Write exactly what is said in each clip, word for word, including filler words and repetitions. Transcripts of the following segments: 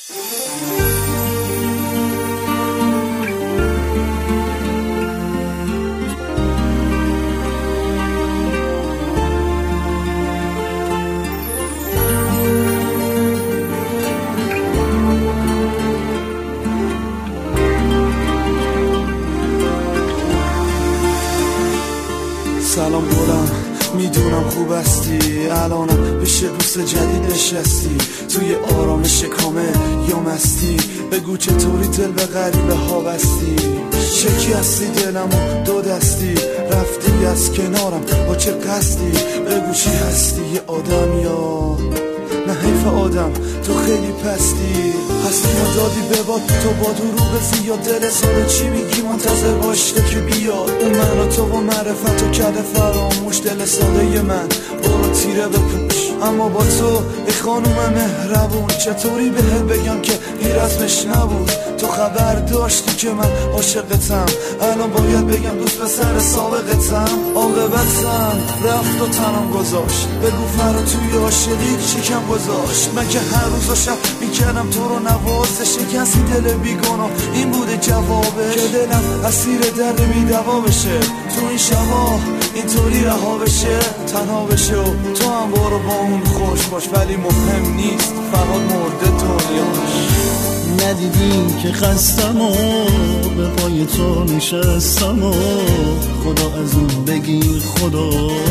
سلام گلم، میدونم خوب هستی، الانم بشه دوست جدید نشستی، توی آرامش کامل یا مستی، بگو چطوری دل به غریبه ها بستی، شکی هستی دلمو دو دستی، رفتی از کنارم با چه قصدی، بگو چی هستی یه آدم یا نه حیف آدم تو خیلی پستی، هستی یا دادی به باد تو با دروغ زیاد، دل ساده چی میگی منتظر باشته که بیاد، اون من و تو با معرفت و کرده فراموش، دل ساده من برو تیره بپوش، اما با تو ای خانوم مهربون چطوری بهت بگم که ایرزمش نبود، تو خبر داشتی که من عاشقتم، الان باید بگم دوست به سر سابقتم، عاقبتم رفت و تنم گذاشت، بگو فرا توی عاشقی چی کم گذاشت، من که هر روز و شب میکردم تو رو نوازه، شکستی دل بیگانه این بوده جوابه، که دلم اسیر درد بی دوا بشه، تو این شبا اینطوری رها بشه، تنها بشه و تو هم برو با اون خوش باش، ولی مهم نیست فقط مرده دنیاش. ندیدی که خستم و به پای تو نشستم و خدا از اون بگیر خدا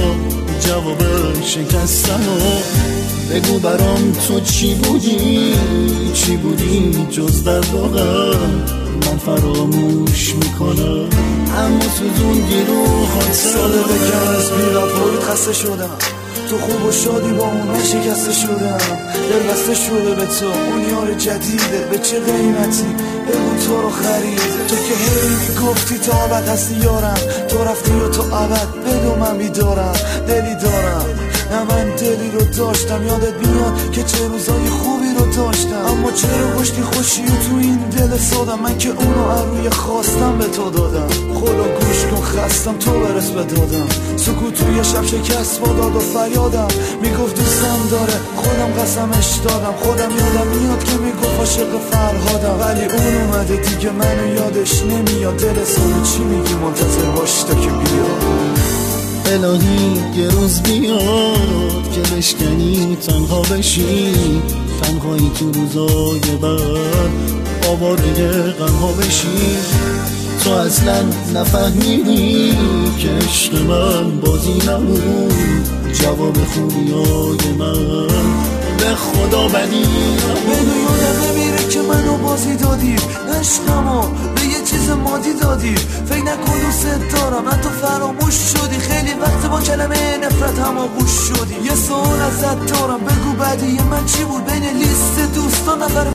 جواب شکستم و بگو برام تو چی بودی چی بودی جز درد و غم، من فراموش میکنم اما سوزوندی رو خاطرم، ساده بگم از بی‌وفایی خسته شدم، تو خوب و شادی با اون من شکسته شدم، دل بسته شده به تو اون یار جدیده، به چه قیمتی بگو تو رو خریده، تو که هی میگفتی تا ابد هستی یارم، تو رفتی و تو ابد بدو من بیدارم، دلی دارم نه من دلی رو داشتم، یادت بیاد که چه روزای خوبی رو داشتم، اما چرا گشتی خوشی و تو این دل سادم، من که اونو اروی خواستم به تو دادم، خدا گوش کن خستم تو برس به دادم، سکوت توی شب شکست با داد و فریادم، میگفت دوستم داره خودم قسمش دادم، خودم یادم میاد که میگفت عاشق فرهادم، ولی اون اومده دیگه منو یادش نمیاد، دل ساده چی میگی منتظر باش تا که بیاد، الهی یه روز بیاد که بشکنی تنها بشی، تنهایی تو روزای بعد آواره غمها بشی، تو اصلا نفهمیدی که عشق من بازی نبود، جواب خوبیای من به خدا بدی بدو یادم نمیره که منو بازی دادی، عشقمو به یه چیز مادی دادی، فکر نکن دوست دارم من تو فراموش شدی، خیلی وقت با کلمه نفرت هماغوش شدی، یه سوال ازت دارم بگو بعدی من چی بود بین لیست دوستان نفر